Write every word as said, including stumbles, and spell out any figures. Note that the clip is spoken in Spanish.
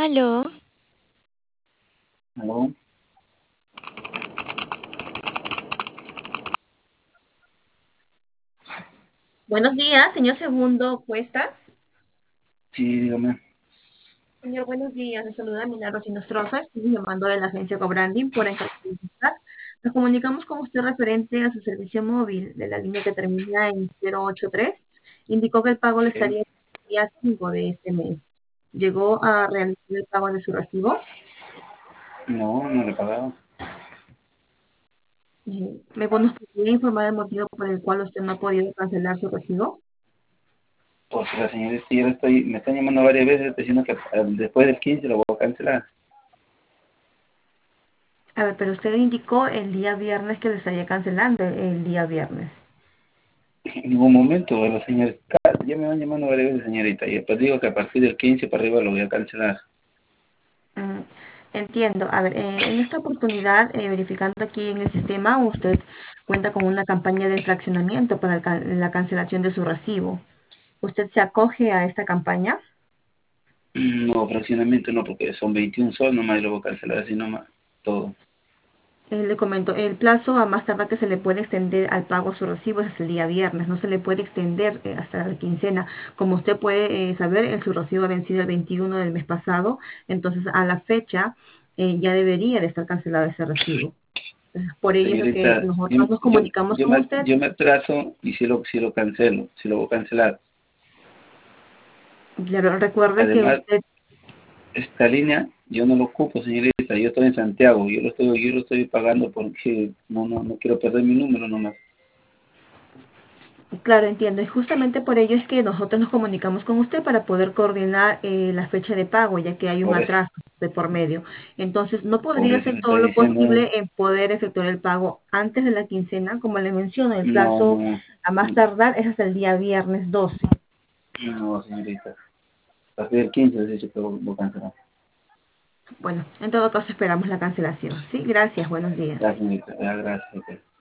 Aló, ¿Aló? Buenos días, señor Segundo Cuestas. Sí, dígame. Señor, buenos días. Le saluda Milagros Inostroza. Estoy llamando de la agencia Cobranding por encargo de bienestar. Nos comunicamos con usted referente a su servicio móvil de la línea que termina en cero ocho tres. Indicó que el pago le Sí. estaría el día cinco de este mes. ¿Llegó a realizar el pago de su recibo? No, no le he pagado. Eh, ¿Me nos podría informar el motivo por el cual usted no ha podido cancelar su recibo? Porque la señorita, yo le estoy, me están llamando varias veces diciendo que eh, después del quince lo voy a cancelar. A ver, pero usted indicó el día viernes que le estaría cancelando el día viernes. En ningún momento, la señorita, ya me van llamando varias veces, señorita, y después digo que a partir del quince para arriba lo voy a cancelar. Mm, entiendo. A ver, eh, en esta oportunidad, eh, verificando aquí en el sistema, usted cuenta con una campaña de fraccionamiento para el ca- la cancelación de su recibo. ¿Usted se acoge a esta campaña? No, fraccionamiento no, porque son veintiún soles nomás y lo voy a cancelar así nomás, todo. Eh, le comento, el plazo a más tardar que se le puede extender al pago de su recibo es hasta el día viernes, no se le puede extender eh, hasta la quincena. Como usted puede eh, saber, el, su recibo ha vencido el veintiuno del mes pasado, entonces a la fecha eh, ya debería de estar cancelado ese recibo. Entonces, por ello es que Señorita, yo, nosotros nos yo, comunicamos yo, con me, usted. yo me atraso y si lo, si lo cancelo, si lo voy a cancelar. Claro, recuerde que Además, usted, esta línea yo no lo ocupo, señorita. Yo estoy en Santiago. Yo lo estoy, yo lo estoy pagando porque no, no, no quiero perder mi número nomás. claro, entiendo, y justamente por ello es que nosotros nos comunicamos con usted para poder coordinar eh, la fecha de pago, ya que hay un Por eso, atraso de por medio. Entonces, no por podría eso hacer le todo estoy lo diciendo, posible en poder efectuar el pago antes de la quincena, como le menciono, el no, plazo no, a más tardar es hasta el día viernes doce. no, señorita. A partir del quince les he dicho que lo, lo cancelar. Bueno, en todo caso esperamos la cancelación. Sí, gracias, buenos Ya, días. señorita, ya, gracias. Ok.